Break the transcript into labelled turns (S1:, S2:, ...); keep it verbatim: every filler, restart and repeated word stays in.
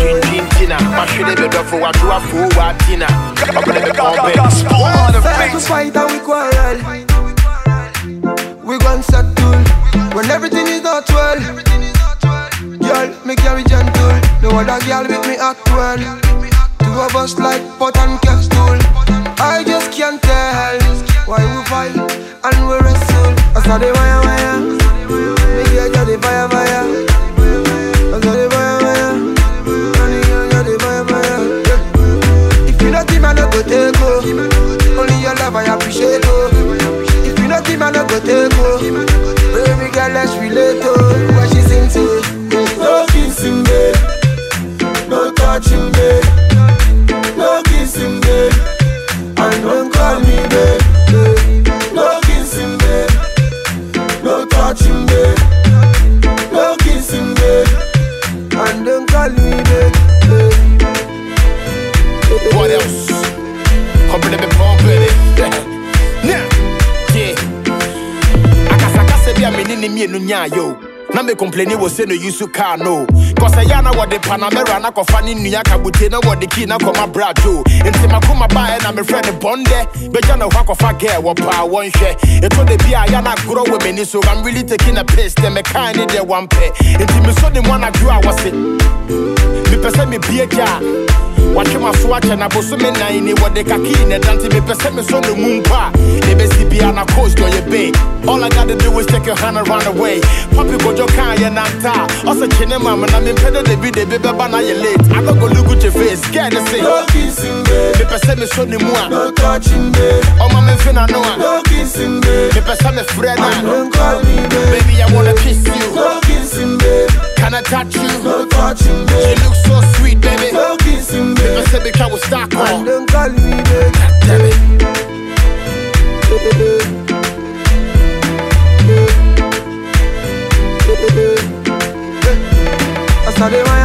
S1: Tina, my shit be done for what you are for what Tina.
S2: We fight and we quarrel. We gon' settle when everything is not well. Girl, me carry gentle. No other girl with me act well. Two of us like pot and cake stool. I just can't tell why we fight and we wrestle. I saw the wire wire. Me get the fire fire. I saw the fire fire. Honey, I got the fire fire. If you not him, I no go take go. Only your love I appreciate go. If you not him, I no go take go. Baby girl, let's relate to what she sings to. No kissing, babe. No touching, babe. No kissing, babe. And don't call me, babe. No kissing, babe. No touching, babe. No kissing, babe. And don't call me, babe.
S1: What else? Come to me, pump it. Now, yeah. Akasakase bi amenini mi enu nya yo. Na me complain was say no use car no. Cause I yana what the Panamera na kofani nuya kabute na what the key na koma brajo. Enti makoma ba na me friend bonde. Beja na wako fa girl wa pa one share. Eto de bia yana grow women so I'm really taking a piss. Them me kind de one pair. Enti me so them wanna grow I was it. Me pese me bia ja. Watch my swatch and I was so many nine what the kaki and dante me pese me so the moon pa. They be C P na coast or your bay. All I gotta do is take your hand and run away. Papi go jo kan ya nanta. Also chine mama na me pede de bi de be ba na ye late. I don't go look at your face, scared to say.
S2: No kissing, babe.
S1: Me pese me so ni mua.
S2: No touching, babe.
S1: Oh mama me finna know.
S2: No kissing, babe.
S1: Me pese me friend.
S2: Don't call me, babe.
S1: Baby I wanna kiss you.
S2: No kissing, babe.
S1: Can I touch you?
S2: No touching, babe.
S1: You look so sweet, baby.
S2: No kissing, babe.
S1: Me pese me can we start call.
S2: Don't call me, babe.
S1: Damn it.
S2: I saw the